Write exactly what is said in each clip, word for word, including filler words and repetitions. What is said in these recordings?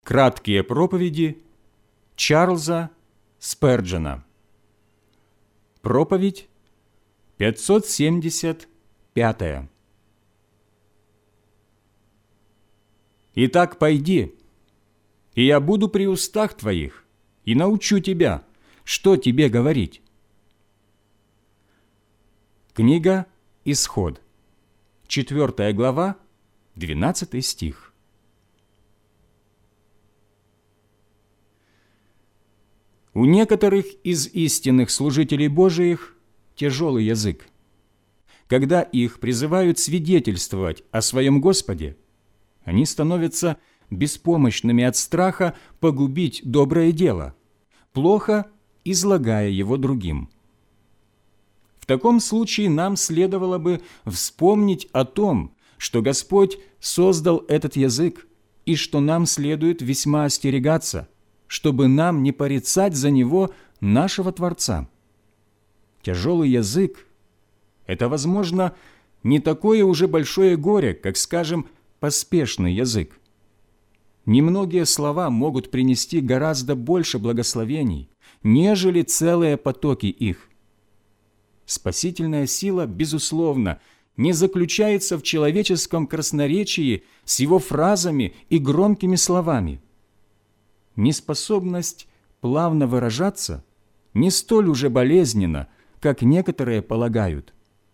Краткие проповеди Чарльза Сперджена. Проповедь пятьсот семьдесят пятая. «Итак, пойди, и я буду при устах твоих, и научу тебя, что тебе говорить». Книга Исход, четвёртая глава, двенадцатый стих. У некоторых из истинных служителей Божиих тяжелый язык. Когда их призывают свидетельствовать о своем Господе, они становятся беспомощными от страха погубить доброе дело, плохо излагая его другим. В таком случае нам следовало бы вспомнить о том, что Господь создал этот язык и что нам следует весьма остерегаться, чтобы нам не порицать за него нашего Творца. Тяжелый язык – это, возможно, не такое уже большое горе, как, скажем, поспешный язык. Немногие слова могут принести гораздо больше благословений, нежели целые потоки их. Спасительная сила, безусловно, не заключается в человеческом красноречии с его фразами и громкими словами. Неспособность плавно выражаться не столь уже болезненна, как некоторые полагают.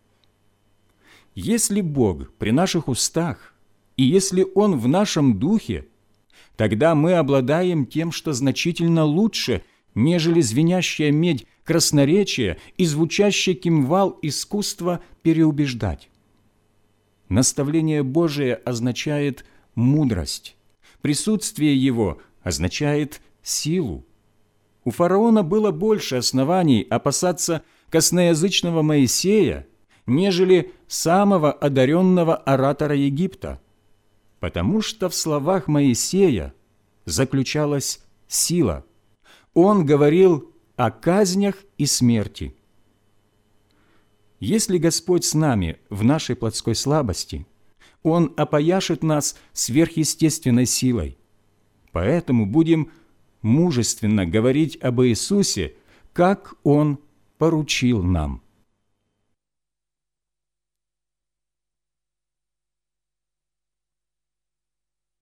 Если Бог при наших устах, и если Он в нашем духе, тогда мы обладаем тем, что значительно лучше, нежели звенящая медь красноречия и звучащий кимвал искусства переубеждать. Наставление Божие означает мудрость, присутствие Его означает силу. У фараона было больше оснований опасаться косноязычного Моисея, нежели самого одаренного оратора Египта, потому что в словах Моисея заключалась сила. Он говорил о казнях и смерти. Если Господь с нами в нашей плотской слабости, Он опояшет нас сверхъестественной силой. Поэтому будем мужественно говорить об Иисусе, как Он поручил нам.